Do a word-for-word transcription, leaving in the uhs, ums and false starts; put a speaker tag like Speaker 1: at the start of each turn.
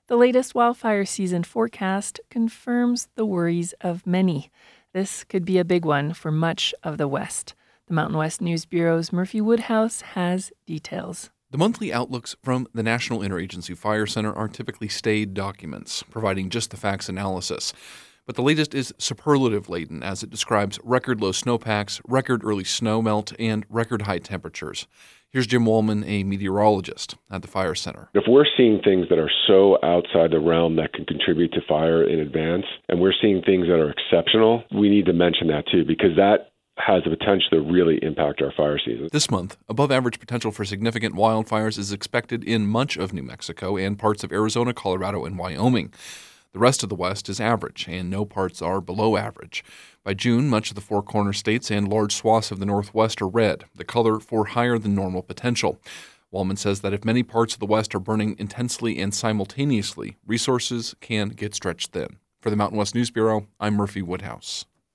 Speaker 1: The latest wildfire season forecast confirms the worries of many. This could be a big one for much of the West. The Mountain West News Bureau's Murphy Woodhouse has details.
Speaker 2: The monthly outlooks from the National Interagency Fire Center are typically staid documents, providing just the facts analysis. But the latest is superlative-laden as it describes record low snowpacks, record early snow melt, and record high temperatures. Here's Jim Wallman, a meteorologist at the Fire Center.
Speaker 3: If we're seeing things that are so outside the realm that can contribute to fire in advance, and we're seeing things that are exceptional, we need to mention that too, because that has the potential to really impact our fire season.
Speaker 2: This month, above-average potential for significant wildfires is expected in much of New Mexico and parts of Arizona, Colorado, and Wyoming. The rest of the West is average, and no parts are below average. By June, much of the Four Corner states and large swaths of the Northwest are red, the color for higher than normal potential. Wallman says that if many parts of the West are burning intensely and simultaneously, resources can get stretched thin. For the Mountain West News Bureau, I'm Murphy Woodhouse.